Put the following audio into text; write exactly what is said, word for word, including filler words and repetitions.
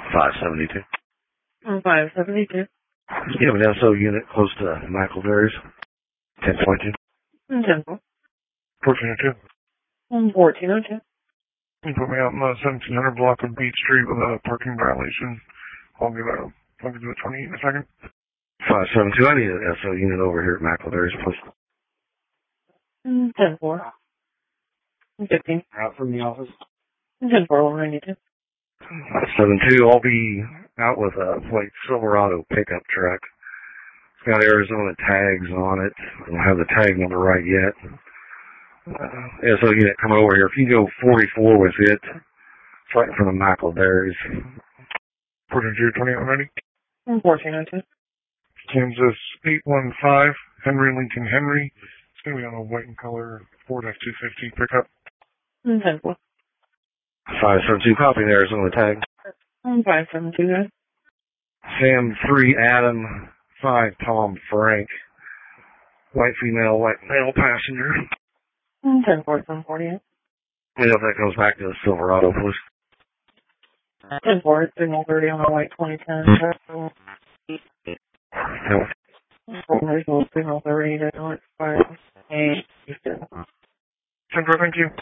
five seventy-two. five seventy-two. You have an S O unit close to McElderry's. ten point two. ten four. fourteen oh two. fourteen oh two. You put me out in the seventeen hundred block of Beach Street with a parking violation. I'll give it, I'll give it twenty in a second. five seven two. I need an S O unit over here at McElderry's, please. ten four. fifteen. Out from the office. ten four one ninety-two. five seven two. I'll be out with a white Silverado pickup truck. It's got Arizona tags on it. I don't have the tag number right yet. Uh, S O unit coming over here. If you go forty-four with it, it's right in front of McElderry's. fourteen two twenty-eight ninety. fourteen oh two. Kansas eight one five, Henry Lincoln Henry. It's going to be on a white and color Ford F two fifty pickup. ten four. five seven two, copy the Arizona tag. five seven two, guys. Sam three Adam five Tom Frank. White female, white male passenger. ten four, ten forty-eight. You know if that goes back to the Silverado, please. ten four, signal thirty on a white twenty ten. No. Signal thirty, to North five eight. ten four, thank you.